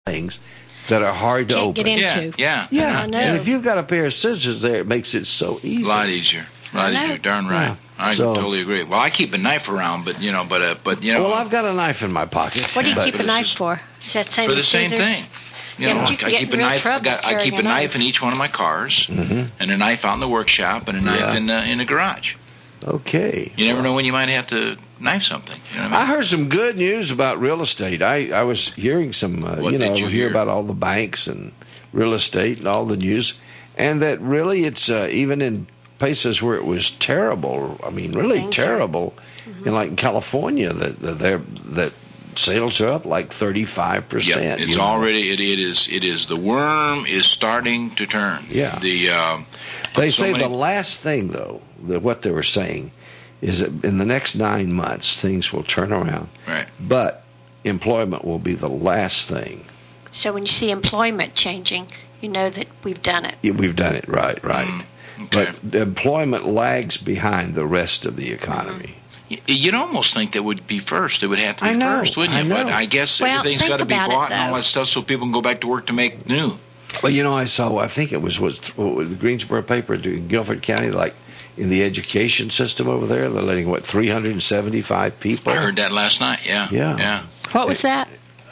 things that are hard to Can't open. get into. Yeah. Yeah, I know. and if you've got a pair of scissors there, it makes it so easy. A lot easier. Darn right. Yeah. I So- totally agree. Well, I keep a knife around, but you know. Well, I've got a knife in my pocket. What do you but- keep a knife for? Is that same for the as same scissors? thing. You Yeah, know, but I you can get keep in a real knife. trouble I keep carrying a a knife knife. in each one of my cars, Mhm. and a knife out in the workshop, and a knife Yeah. in the garage. Okay. You never know when you might have to knife something. You know what I I mean? heard some good news about real estate. I was hearing some, What did you I hear? hear about all the banks and real estate and all the news, and that really it's even in places where it was terrible. I mean, really Things are- terrible, and like in California, that sales are up like 35%. Yeah, it's you know. already. It is. The worm is starting to turn. Yeah. They They say the last thing, though, what they were saying, is that in the next 9 months things will turn around. Right. But employment will be the last thing. So when you see employment changing, you know that we've done it. Yeah, we've done it right. Okay. But the employment lags behind the rest of the economy. You'd almost think that would be first. It would have to be I know, first, wouldn't you? I know. But I guess Well, everything's think got to be about it, bought and all though. that stuff so people can go back to work to make new. Well, I saw, I think it was the Greensboro paper in Guilford County, like in the education system over there, they're letting, 375 people? I heard that last night, yeah. Yeah. What was that?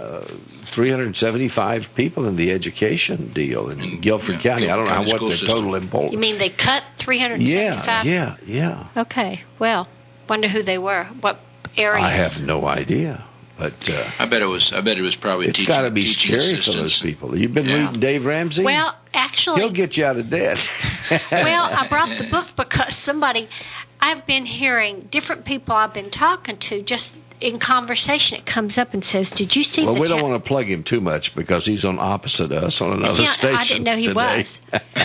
375 people in the education deal in Guilford County. I don't know County what school their system. total enrollment. You mean they cut 375? Yeah. Okay. Well, wonder who they were. What areas? I have no idea, but I bet it was probably it's teaching. got to be teaching scary for assistants. those people. You've been Yeah. reading Dave Ramsey? Well, actually, He'll get you out of debt. well, I brought the book because I've been hearing different people I've been talking to, just in conversation, it comes up and says, "Did you see?" Well, the we don't want to plug him too much because he's on opposite us on another station. I didn't know he today. was.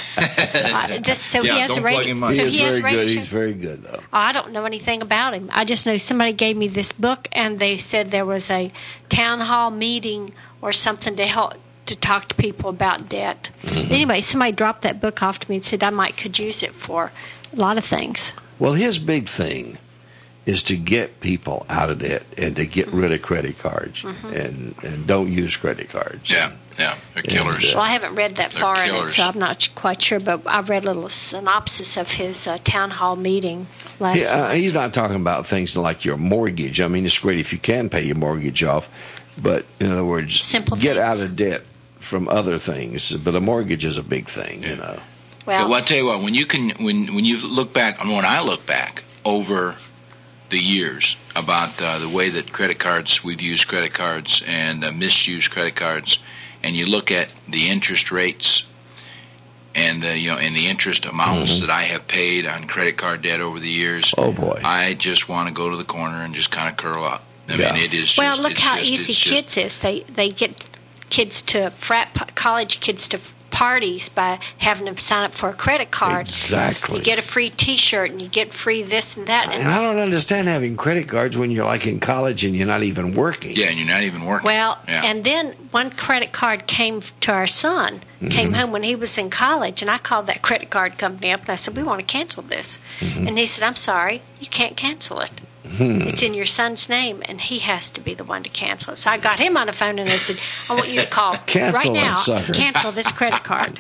He has don't a plug radio. him up. He So is he has very a radio good. show? He's very good, though. I don't know anything about him. I just know somebody gave me this book, and they said there was a town hall meeting or something to help to talk to people about debt. Anyway, somebody dropped that book off to me and said I could use it for a lot of things. Well, his big thing is to get people out of debt and to get rid of credit cards and don't use credit cards. Yeah, they're killers. Well, I haven't read that They're far in it, killers. so I'm not quite sure, but I read a little synopsis of his town hall meeting last night. He's not talking about things like your mortgage. I mean, it's great if you can pay your mortgage off, but in other words, Simple get things. out of debt from other things. But a mortgage is a big thing, But Well, I'll tell you what, when you look back, when I look back over the years about the way that we've used credit cards and misused credit cards, and you look at the interest rates and the interest amounts that I have paid on credit card debt over the years. Oh boy! I just want to go to the corner and just kind of curl up. I Yeah. mean, it is. well, just, look it's how just, easy it's just, kids is. They get college kids to parties by having them sign up for a credit card. Exactly. You get a free T-shirt and you get free this and that. And I don't understand having credit cards when you're like in college and you're not even working. Yeah, and you're not even working. Well, yeah. and then one credit card came to our son, came home when he was in college, and I called that credit card company up and I said, we want to cancel this. And he said, I'm sorry, you can't cancel it. It's in your son's name, and he has to be the one to cancel it. So I got him on the phone and I said, I want you to call Cancel right it, now, sucker. cancel this credit card.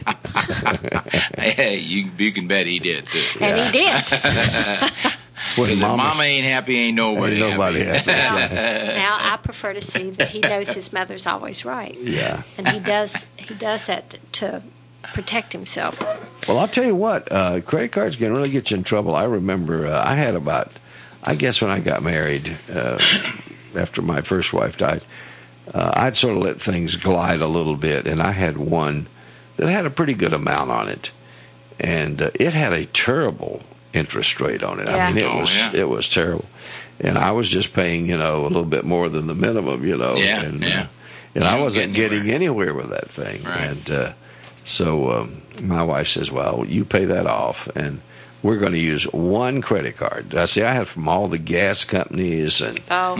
Hey, you can bet he did too. And he did. When Because if Mama's- Mama ain't happy, ain't nobody. Ain't nobody happy. Now I prefer to see that he knows his mother's always right. Yeah. And he does that to protect himself. Well, I'll tell you what, credit cards can really get you in trouble. I remember I had I guess when I got married, after my first wife died, I'd sort of let things glide a little bit, and I had one that had a pretty good amount on it, and it had a terrible interest rate on it. Yeah. I mean, it was terrible, and I was just paying, a little bit more than the minimum, Yeah, and yeah. and I wasn't getting getting anywhere with that thing, Right. and so my wife says, "Well, you pay that off, and we're going to use one credit card." I had from all the gas companies and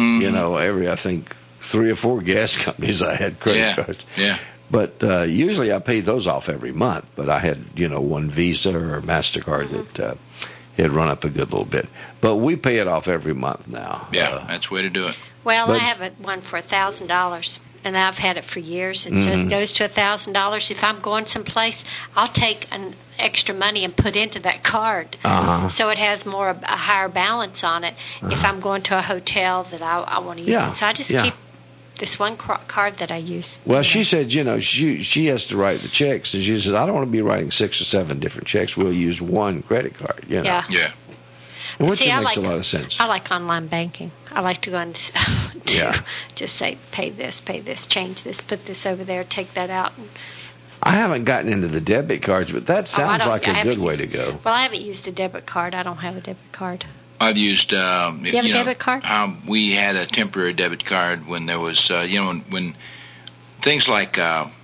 I think 3 or 4 gas companies I had credit cards. Yeah. But usually I paid those off every month. But I had one Visa or MasterCard that had run up a good little bit. But we pay it off every month now. Yeah, that's the way to do it. Well, But- I have one for $1,000. and I've had it for years. And so it goes to $1,000. If I'm going someplace, I'll take an extra money and put into that card, so it has a higher balance on it. If I'm going to a hotel that I want to use it, so I just keep this one card that I use. Well, she said, she has to write the checks, and she says, I don't want to be writing 6 or 7 different checks. We'll use one credit card. Yeah. Which makes a lot of sense. I like online banking. I like to go and just say, pay this, change this, put this over there, take that out. I haven't gotten into the debit cards, but that sounds like a good way to go. Well, I haven't used a debit card. I don't have a debit card. I've used. You have a debit card? We had a temporary debit card when there was, when things like,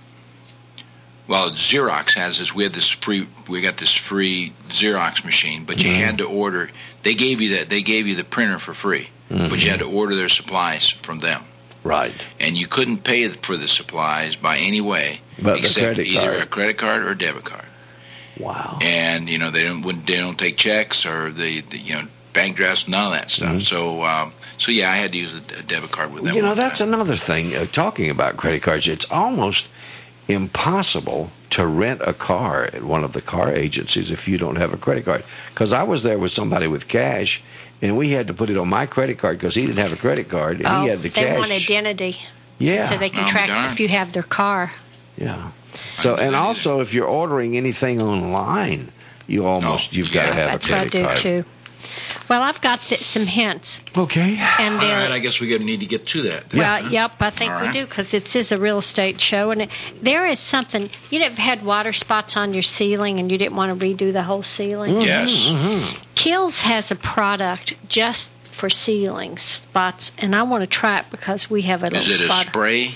Xerox has this. We got this free Xerox machine, but you had to order. They gave you the printer for free, but you had to order their supplies from them. Right. And you couldn't pay for the supplies by any way except either a credit card or a debit card. Wow. And they don't take checks or the bank drafts, none of that stuff. So I had to use a debit card with them. That's another thing. Talking about credit cards, it's almost impossible to rent a car at one of the car agencies if you don't have a credit card. Because I was there with somebody with cash, and we had to put it on my credit card because he didn't have a credit card, and he had the cash. They want identity. Yeah. So they can track if you have their car. Yeah. So, and also if you're ordering anything online, you've got to have a credit card. That's what I do too. Well, I've got some hints. Okay. And all right, I guess we need to get to that. Well, yep, I think we do, because it is a real estate show. And there is something, you've had water spots on your ceiling and you didn't want to redo the whole ceiling? Yes. Kills has a product just for ceiling spots, and I want to try it because we have a little spot. Is it a spray?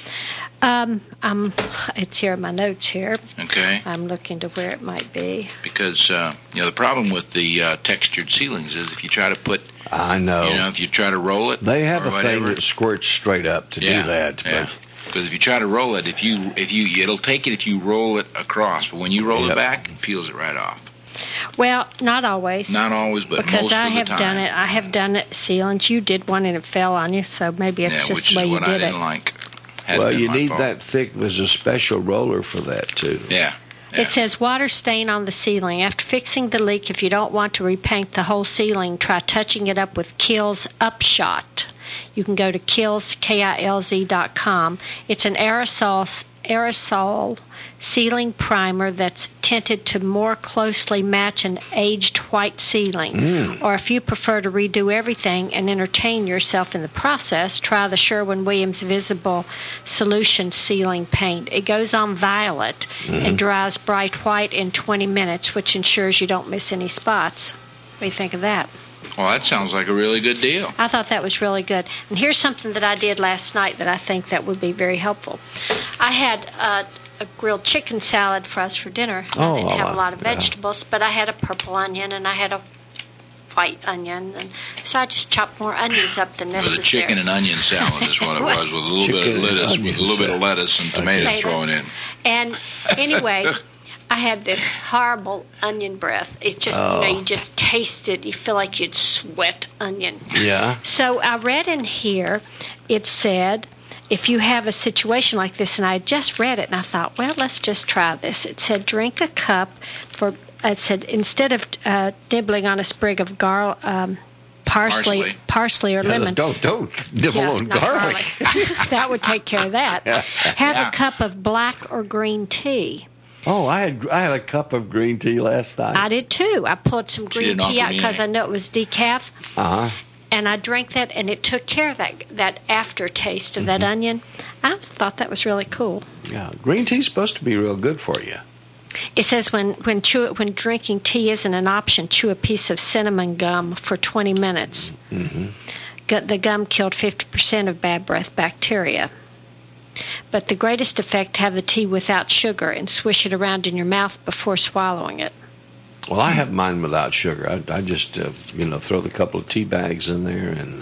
It's here in my notes here. Okay. I'm looking to where it might be. Because the problem with the textured ceilings is if you try to put, I know, if you try to roll it, they have a thing that squirts straight up to do that. Yeah. Because if you try to roll it, it'll take it if you roll it across, but when you roll it back, it peels it right off. Well, not always. Not always, but because most of the time. Because I have done it ceilings. You did one and it fell on you, so maybe it's just the way you did it. Which is what I didn't like. Well, you need that thick. There's a special roller for that too. Yeah. It says water stain on the ceiling. After fixing the leak, if you don't want to repaint the whole ceiling, try touching it up with Kilz Upshot. You can go to kilz.com. It's an aerosol ceiling primer that's tinted to more closely match an aged white ceiling. Or if you prefer to redo everything and entertain yourself in the process, try the Sherwin-Williams Visible Solution Ceiling Paint. It goes on violet and dries bright white in 20 minutes, which ensures you don't miss any spots. What do you think of that? Well, that sounds like a really good deal. I thought that was really good. And here's something that I did last night that I think that would be very helpful. I had a grilled chicken salad for us for dinner. I didn't have a lot of vegetables, but I had a purple onion and I had a white onion, and so I just chopped more onions up than necessary. It was a chicken and onion salad is what it was, with a little bit of lettuce and tomatoes thrown in. And anyway, I had this horrible onion breath. It just, you just taste it. You feel like you'd sweat onion. Yeah. So I read in here, it said, if you have a situation like this, and I just read it, and I thought, well, let's just try this. It said, drink a cup it said, instead of nibbling on a sprig of parsley or lemon. Don't nibble on garlic. That would take care of that. Have a cup of black or green tea. Oh, I had a cup of green tea last night. I did too. I pulled some green tea out because I know it was decaf. And I drank that, and it took care of that aftertaste of that onion. I thought that was really cool. Yeah, green tea's supposed to be real good for you. It says when drinking tea isn't an option, chew a piece of cinnamon gum for 20 minutes. The gum killed 50% of bad breath bacteria. But the greatest effect, have the tea without sugar and swish it around in your mouth before swallowing it. Well, I have mine without sugar. I just, throw the couple of tea bags in there and...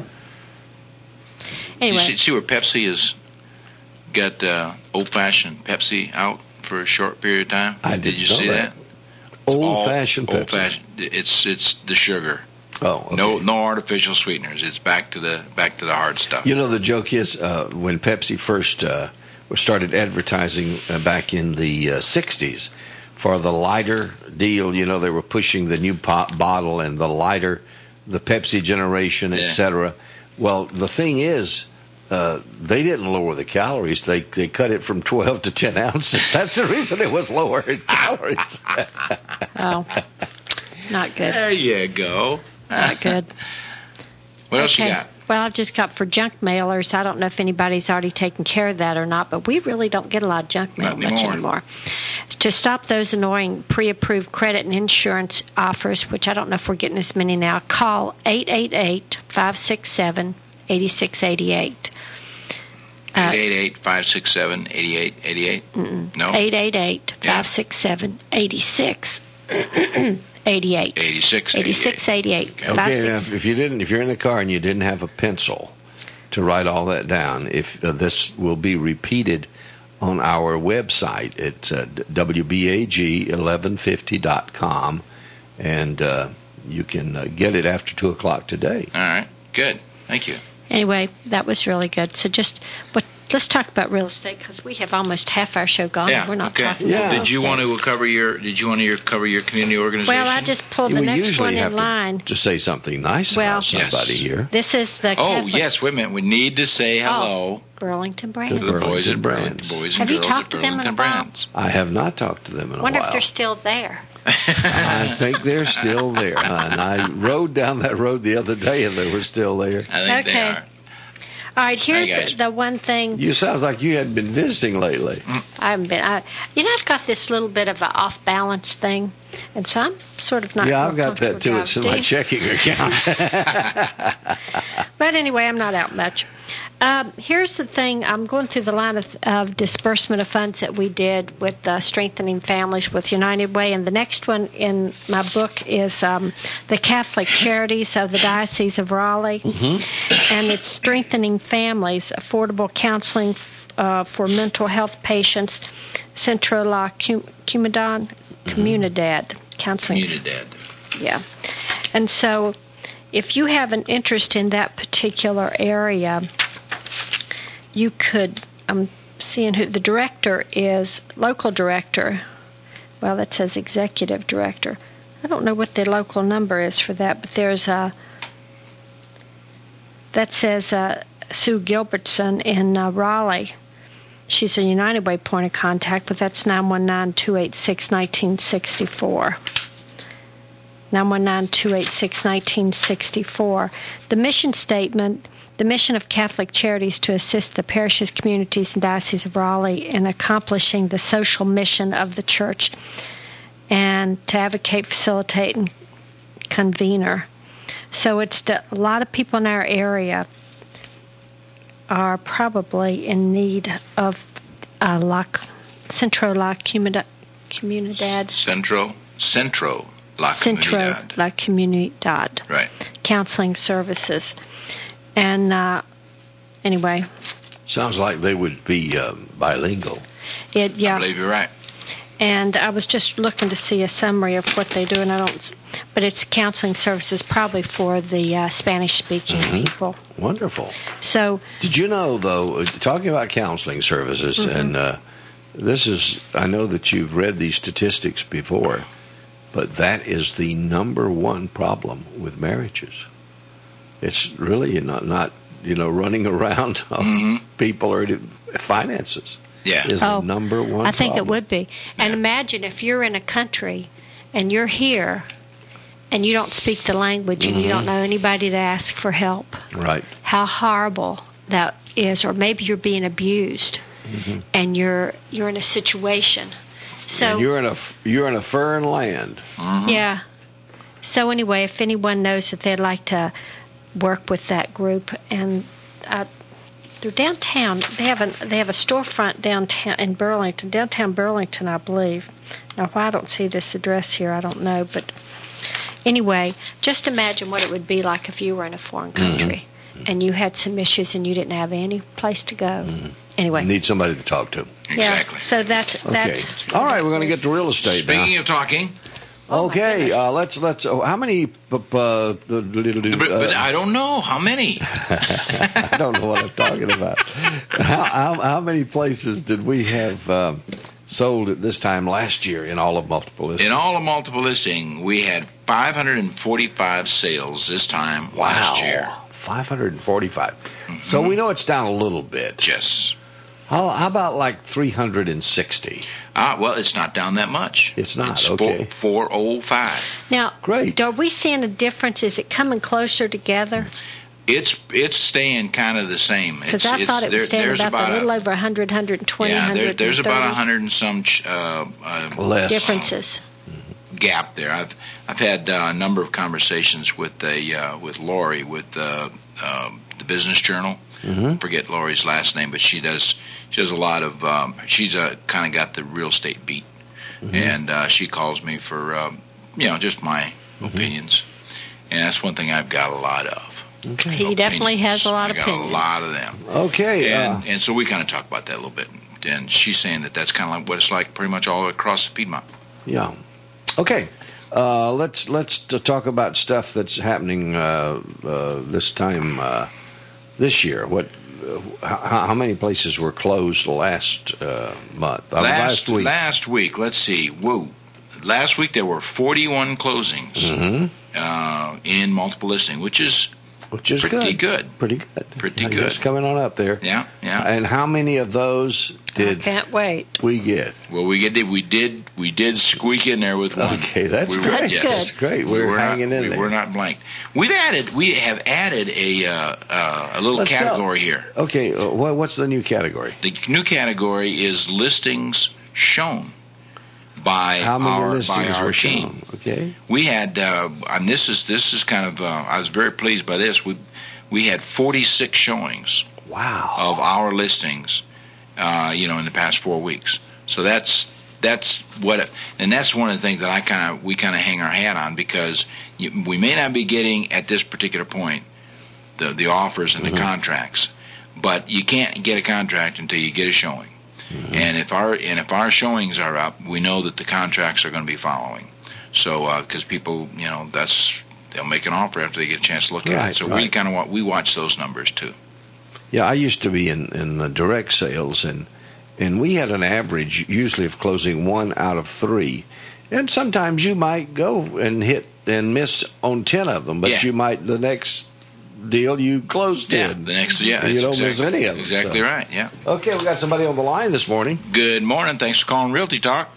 Anyway. You see where Pepsi has got old-fashioned Pepsi out for a short period of time? Did you see that? Old-fashioned Pepsi. Old-fashioned. It's the sugar. Oh, okay. No artificial sweeteners. It's back to the hard stuff. You know, the joke is when Pepsi first started advertising back in the 60s for the lighter deal, you know, they were pushing the new pop bottle and the lighter, the Pepsi generation, etc. Well, the thing is, they didn't lower the calories. They cut it from 12 to 10 ounces. That's the reason it was lower in calories. Oh, not good. There you go. Not good. What else you got? Well, I've just got for junk mailers. I don't know if anybody's already taken care of that or not, but we really don't get a lot of junk mail much anymore. To stop those annoying pre-approved credit and insurance offers, which I don't know if we're getting as many now, call 888-567-8688. 888-567-8888? No? 888-567-8688. 8688. Okay, now if you're in the car and you didn't have a pencil to write all that down, if this will be repeated on our website, it's WBAG1150.com, and you can get it after 2 o'clock today. All right, good. Thank you. Anyway, that was really good. So let's talk about real estate, because we have almost half our show gone. Yeah, we're not talking yeah. about real Did you estate. want to cover your community organization? Well, I just pulled the next one in line. To say something nice about somebody here. This is the Catholic. Yes, wait a minute. We need to say hello Burlington Brands. to the boys at Brands. Boys and Have you girls talked at to them in a Burlington while? Brands. I have not talked to them in a Wonder while. if they're still there. I think they're still there. And I rode down that road the other day, and they were still there. I think they are. All right, here's Hi, guys. the one thing. You sounds like you hadn't been visiting lately. I haven't been. I've got this little bit of an off-balance thing, and so I'm sort of not. Yeah, real I've got that too. comfortable It's in now. my checking account. But anyway, I'm not out much. Here's the thing. I'm going through the line of disbursement of funds that we did with Strengthening Families with United Way. And the next one in my book is the Catholic Charities of the Diocese of Raleigh. Mm-hmm. And it's Strengthening Families, Affordable Counseling for Mental Health Patients, Centro La Comunidad Counseling. Comunidad. Yeah. And so if you have an interest in that particular area, you could, I'm seeing who the director is, local director. Well, that says executive director. I don't know what the local number is for that, but there's that says Sue Gilbertson in Raleigh. She's a United Way point of contact, but that's 919-286-1964. 919-286-1964. The mission statement: the mission of Catholic Charities to assist the parishes, communities, and Diocese of Raleigh in accomplishing the social mission of the Church, and to advocate, facilitate, and convener. So it's a lot of people in our area are probably in need of Centro La Comunidad. Centro La Comunidad. Right. Counseling services. And anyway. Sounds like they would be bilingual. I believe you're right. And I was just looking to see a summary of what they do, and but it's counseling services probably for the Spanish-speaking people. Wonderful. So, did you know, though, talking about counseling services, and I know that you've read these statistics before, but that is the number one problem with marriages. It's really not running around people or finances. Yeah. Is the number one I think problem. it would be. And imagine if you're in a country and you're here and you don't speak the language and you don't know anybody to ask for help. Right. How horrible that is. Or maybe you're being abused and you're in a situation. So and you're in a foreign land. Yeah. So anyway, if anyone knows that they'd like to work with that group, and they're downtown. They have a storefront downtown in Burlington, downtown Burlington, I believe. Now, why I don't see this address here, I don't know. But anyway, just imagine what it would be like if you were in a foreign country and you had some issues and you didn't have any place to go. Anyway, you need somebody to talk to. Exactly. Yeah, so that's okay. All right, we're going to get to real estate. Speaking of talking, Oh, my Okay, goodness. let's. How many? But I don't know how many. I don't know what I'm talking about. How many places did we have sold at this time last year in all of multiple listing? In all of multiple listing, we had 545 sales this time last year. 545. Mm-hmm. So we know it's down a little bit. Yes. How about like 360? Well, it's not down that much. It's not, It's okay. 405. Now, Great. are we seeing a difference? Is it coming closer together? It's staying kind of the same. Because I thought it was staying about a little over 100, 120, yeah, 130. there's about 100 and some Less. differences. Gap there. I've had a number of conversations with Lori with the Business Journal. Mm-hmm. Forget Lori's last name, but she does a lot of she's kind of got the real estate beat, Mm-hmm. and she calls me for just my opinions, and that's one thing I've got a lot of. Okay. He definitely has a lot of I got opinions. a lot of them. Okay. And so we kind of talk about that a little bit. And she's saying that that's kind of like what it's like pretty much all across the Piedmont. Yeah. Okay. Let's talk about stuff that's happening this time this year. How many places were closed last month? Last week. Last week. Let's see. Whoa. Last week there were 41 closings in multiple listing, which is pretty good. Pretty good. Pretty I good. guess coming on up there. Yeah. And how many of those I did can't wait. we get? Well, we did squeak in there with one. Okay, that's great. That's good. That's great. We're hanging in there. We were not blank. We have added a little Let's category here. Okay, what's the new category? The new category is listings shown by How many our listings were team. shown? Okay. We had, and this is kind of, I was very pleased by this. We had 46 showings Wow. of our listings, in the past 4 weeks. So that's what, and that's one of the things that we kind of hang our hat on, because we may not be getting at this particular point the offers and the contracts, but you can't get a contract until you get a showing. Mm-hmm. And if our showings are up, we know that the contracts are going to be following. So because people, they'll make an offer after they get a chance to look at it. So we kind of we watch those numbers too. Yeah, I used to be in the direct sales, and we had an average usually of closing 1 out of 3. And sometimes you might go and hit and miss on 10 of them, but you might, the next deal you closed 10. The next, you don't miss any of them. Exactly right, yeah. Okay, we got somebody on the line this morning. Good morning. Thanks for calling Realty Talk.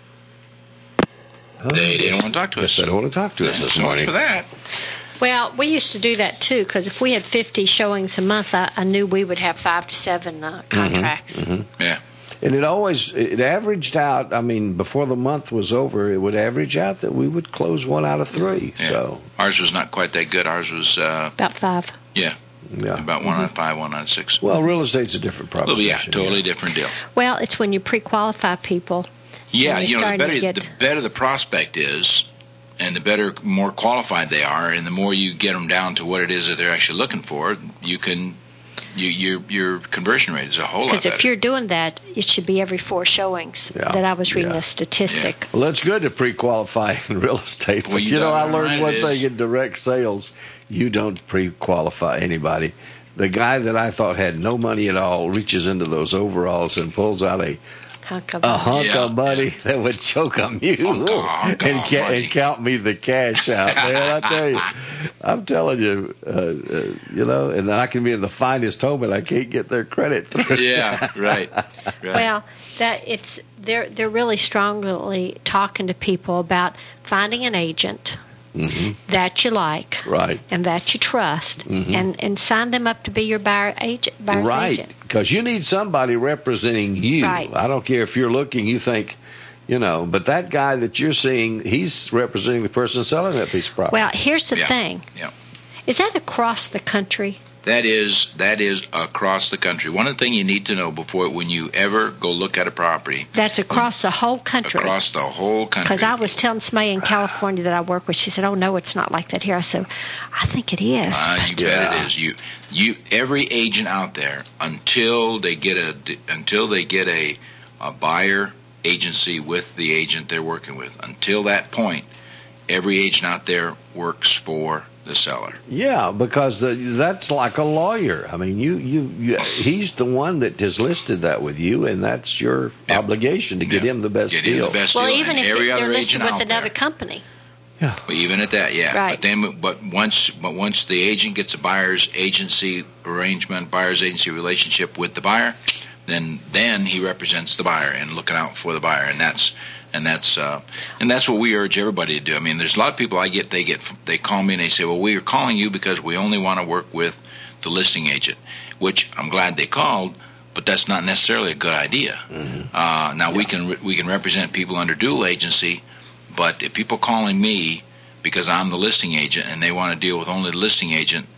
They didn't want to talk to us. They don't want to talk to us this morning. So much for that. Well, we used to do that too, because if we had 50 showings a month, I knew we would have 5 to 7 contracts. Mm-hmm. Yeah. And it averaged out, before the month was over, it would average out that we would close 1 out of 3. Yeah. So ours was not quite that good. Ours was about 5. Yeah. About 1 out of 5, 1 out of 6. Well, real estate's a different proposition. Yeah, totally different deal. Well, it's when you pre-qualify people. Yeah, the better the prospect is, and the more qualified they are, and the more you get them down to what it is that they're actually looking for, your conversion rate is a whole lot better. Because if you're doing that, it should be every 4 showings that I was reading a statistic. Yeah. Well, that's good to pre-qualify in real estate. But, I learned one thing in direct sales. You don't pre-qualify anybody. The guy that I thought had no money at all reaches into those overalls and pulls out a hunk of money that would choke on you and count me the cash out, man. I'm telling you, and then I can be in the finest home and I can't get their credit through. Yeah, right. Well, they're really strongly talking to people about finding an agent that you like, right, and that you trust, and sign them up to be your buyer's agent. Right, because you need somebody representing you. Right. I don't care if you're looking, you think, but that guy that you're seeing, he's representing the person selling that piece of property. Well, here's the thing. Yeah. Is that across the country? That is across the country. One of the things you need to know when you ever go look at a property. That's across the whole country. Across the whole country. Because I was telling somebody in California that I work with, she said, "Oh no, it's not like that here." I said, "I think it is." You bet it is. You every agent out there, until they get a buyer agency with the agent they're working with, until that point, every agent out there works for the seller. Yeah, because that's like a lawyer. I mean, he's the one that has listed that with you, and that's your obligation to get him the best deal. Well, even if they're listed with another company. Yeah. Well, even at that, yeah. Right. But once the agent gets a buyer's agency relationship with the buyer, then he represents the buyer and looking out for the buyer, and that's what we urge everybody to do. I mean, there's a lot of people they call me and they say, well, we are calling you because we only want to work with the listing agent, which I'm glad they called, but that's not necessarily a good idea. Mm-hmm. Now we can represent people under dual agency, but if people calling me because I'm the listing agent and they want to deal with only the listing agent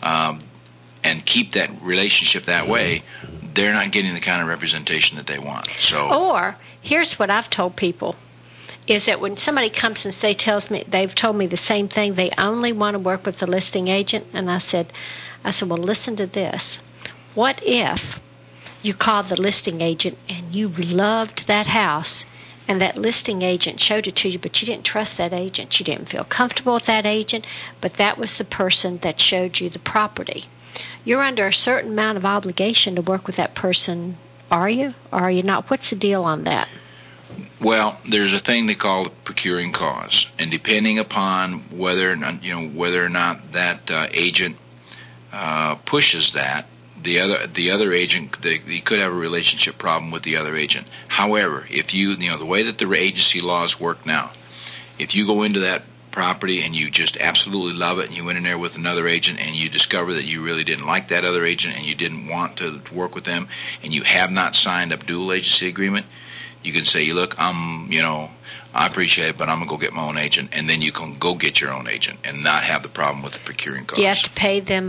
and keep that relationship that way, they're not getting the kind of representation that they want. So, or here's what I've told people, is that when somebody comes and they've told me the same thing, they only want to work with the listing agent, and I said, well, listen to this. What if you called the listing agent and you loved that house, and that listing agent showed it to you, but you didn't trust that agent. You didn't feel comfortable with that agent, but that was the person that showed you the property. You're under a certain amount of obligation to work with that person, are you? Or are you not? What's the deal on that? Well, there's a thing they call procuring cause, and depending upon whether or not that agent pushes that, the other agent, you could have a relationship problem with the other agent. However, if the way that the agency laws work now, if you go into that property and you just absolutely love it and you went in there with another agent and you discover that you really didn't like that other agent and you didn't want to work with them and you have not signed a dual agency agreement, you can say, look, I appreciate it, but I'm going to go get my own agent, and then you can go get your own agent and not have the problem with the procuring costs. Do you have to pay them?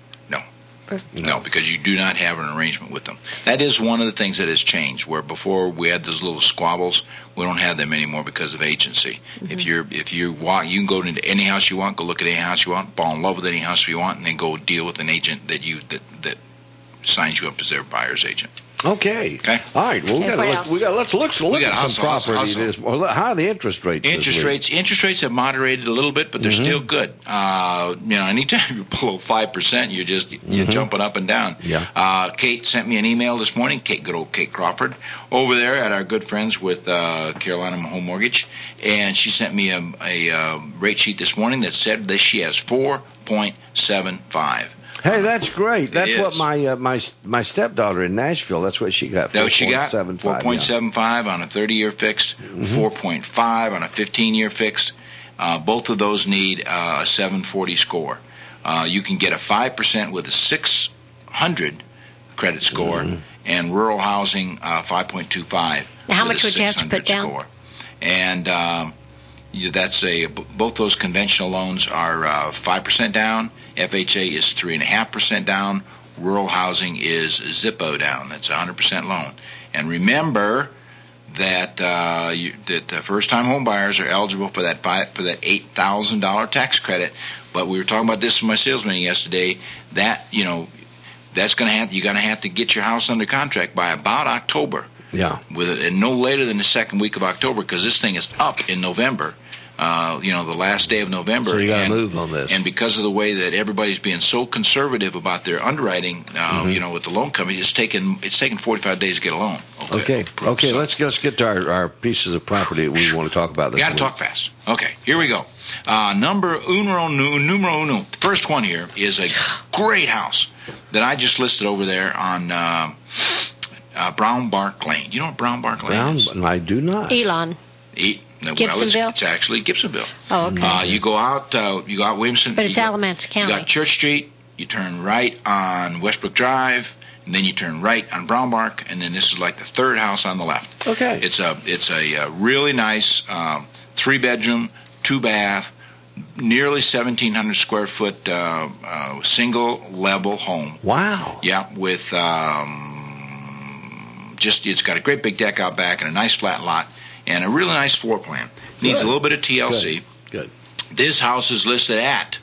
No, because you do not have an arrangement with them. That is one of the things that has changed, where before we had those little squabbles. We don't have them anymore because of agency. Mm-hmm. If you want, you can go into any house you want, go look at any house you want, fall in love with any house you want, and then go deal with an agent that signs you up as their buyer's agent. Okay. All right. Well, let's look at some property. How are the interest rates? Interest rates have moderated a little bit, but they're still good. Anytime you're below 5%, you're jumping up and down. Yeah. Kate sent me an email this morning. Good old Kate Crawford, over there at our good friends with Carolina Home Mortgage, and she sent me a rate sheet this morning that said that she has 4.75. Hey, that's great. That's what my stepdaughter in Nashville, that's what she got. 4.75 on a 30-year fixed, 4.5 on a 15-year fixed. Both of those need a 740 score. You can get a 5% with a 600 credit score, and rural housing 5.25. Now, how much would you have to put down? Score. And both those conventional loans are 5% down. FHA is 3.5% down. Rural housing is Zippo down. That's 100% loan. And remember that first-time home buyers are eligible for that $8,000 tax credit. But we were talking about this in my sales meeting yesterday. That's you're going to have to get your house under contract by about October. Yeah. And no later than the second week of October, because this thing is up in November. The last day of November. So you got to move on this. And because of the way that everybody's being so conservative about their underwriting, with the loan company, it's taken 45 days to get a loan. Okay. Let's just get to our pieces of property that we want to talk about this week. Got to talk fast. Okay, here we go. Numero uno. The first one here is a great house that I just listed over there on Brown Bark Lane. Do you know what Brown Bark Lane is? I do not. Elon. Gibsonville? It's actually Gibsonville. Oh, okay. You go out Williamson. But it's Alamance County. You got Church Street. You turn right on Westbrook Drive, and then you turn right on Brown Bark, and then this is like the third house on the left. Okay. It's a really nice 3-bedroom, 2-bath, nearly 1,700 square foot single level home. Wow. Yeah, with it's got a great big deck out back and a nice flat lot. And a really nice floor plan. Needs a little bit of TLC. Good. This house is listed at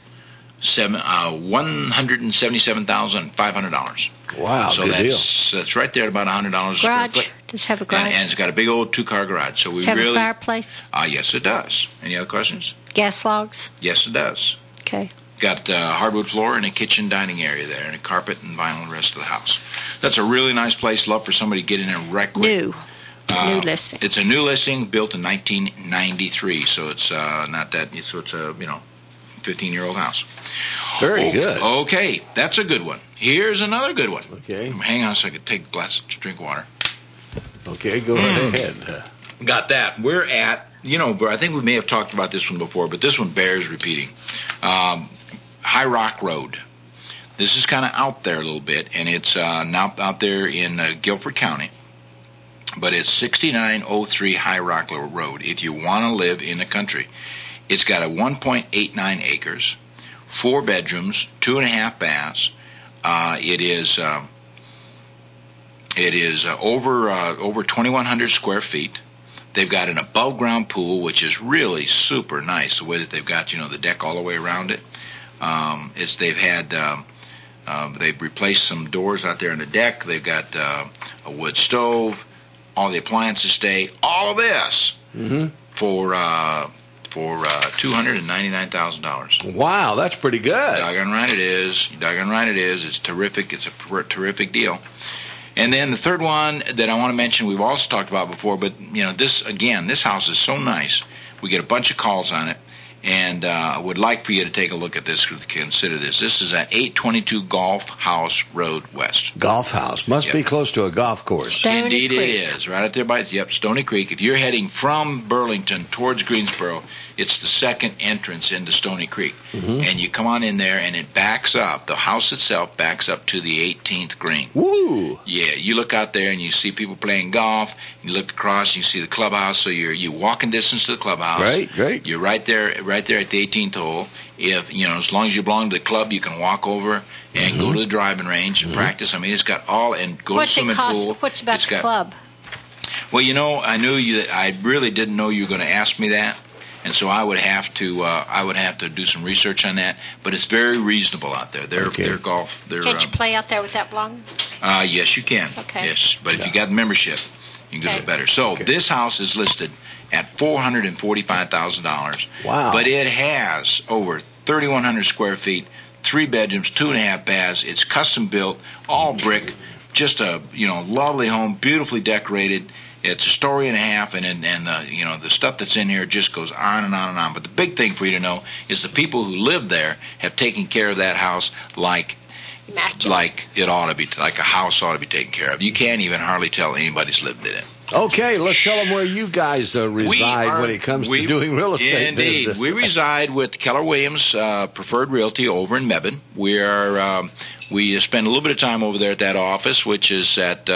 $177,500. Wow, so good deal. That's right there at about $100 a square foot. Does it have a garage? And it's got a big old 2-car garage. So we Does it have really. a fireplace? Yes, it does. Any other questions? Gas logs? Yes, it does. Okay. Got hardwood floor and a kitchen dining area there, and a carpet and vinyl in the rest of the house. That's a really nice place. Love for somebody to get in there right quick. New listing. It's a new listing, built in 1993, so it's not that. So it's a 15-year-old house. Very good. Okay, that's a good one. Here's another good one. Okay. Hang on a second. Take a glass to drink water. Okay, go right ahead. Got that. We're at, I think we may have talked about this one before, but this one bears repeating. High Rock Road. This is kind of out there a little bit, and it's now out there in Guilford County. But it's 6903 High Rock Road. If you want to live in the country, it's got a 1.89 acres, 4 bedrooms, 2.5 baths. It is over 2,100 square feet. They've got an above ground pool, which is really super nice. The way that they've got the deck all the way around it. They've replaced some doors out there in the deck. They've got a wood stove. All the appliances stay. All of this for $299,000. Wow, that's pretty good. Doggone right it is. It's terrific. It's a terrific deal. And then the third one that I want to mention, we've also talked about before, but this house is so nice. We get a bunch of calls on it, and I would like for you to take a look at this, consider this. This is at 822 Golf House Road West. Golf house. Must be close to a golf course. Stony Indeed Creek. it is. Right out there by Stony Creek. If you're heading from Burlington towards Greensboro, it's the second entrance into Stony Creek. And you come on in there, and it backs up. The house itself backs up to the 18th green. Woo! Yeah, you look out there, and you see people playing golf. You look across, and you see the clubhouse. So you're walking distance to the clubhouse. Great. You're right there at the 18th hole. If as long as you belong to the club, you can walk over and go to the driving range and practice. I mean, it's got all and go to the swimming pool. What's about the club? Well, I knew that I really didn't know you were going to ask me that, and so I would have to do some research on that. But it's very reasonable out there. Their golf. Can't you play out there without belonging? Yes, you can. Okay. Yes, but if you got the membership, you can do it better. So this house is listed at $445,000. Wow. But it has over 3,100 square feet, 3 bedrooms, 2.5 baths. It's custom built, all brick, just a lovely home, beautifully decorated. It's a story and a half, and the stuff that's in here just goes on and on and on. But the big thing for you to know is the people who live there have taken care of that house like it ought to be, like a house ought to be taken care of. You can't even hardly tell anybody's lived in it. Okay, let's tell them where you guys reside when it comes to doing real estate business. business. We reside with Keller Williams Preferred Realty over in Mebane. We spend a little bit of time over there at that office, which is at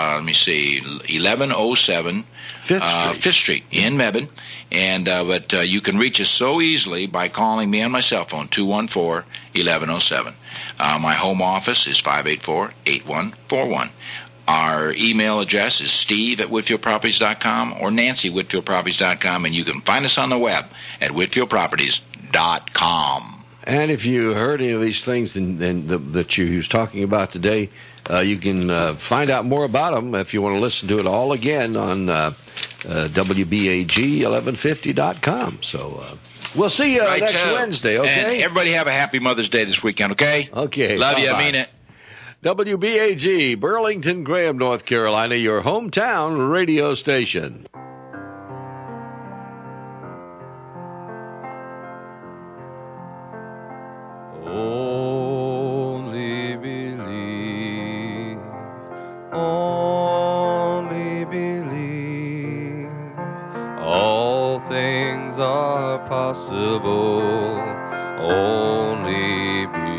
1107 Fifth Street in Mebane. And but you can reach us so easily by calling me on my cell phone, 214-1107. My home office is 584-8141. Our email address is steve@whitfieldproperties.com or nancy@whitfieldproperties.com, and you can find us on the web at whitfieldproperties.com. And if you heard any of these things that you was talking about today, you can find out more about them if you want to listen to it all again on WBAG1150.com. So we'll see you next Wednesday, okay? And everybody have a happy Mother's Day this weekend, okay? Okay. Love you, bye-bye. I mean it. WBAG, Burlington, Graham, North Carolina, your hometown radio station. Only believe, only believe, all things are possible, only believe.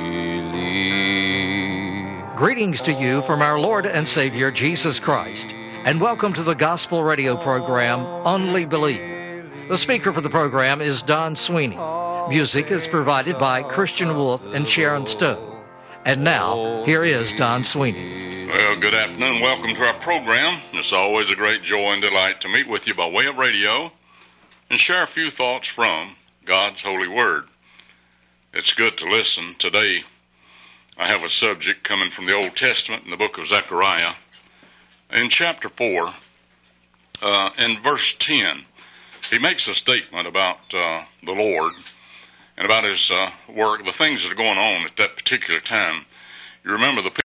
Greetings to you from our Lord and Savior Jesus Christ, and welcome to the gospel radio program, Only Believe. The speaker for the program is Don Sweeney. Music is provided by Christian Wolf and Sharon Stowe. And now, here is Don Sweeney. Well, good afternoon. Welcome to our program. It's always a great joy and delight to meet with you by way of radio and share a few thoughts from God's holy word. It's good to listen. Today, I have a subject coming from the Old Testament in the book of Zechariah. In chapter 4, in verse 10, he makes a statement about the Lord and about his work, the things that are going on at that particular time. You remember the